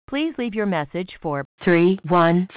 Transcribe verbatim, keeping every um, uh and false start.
Please leave your message for three one four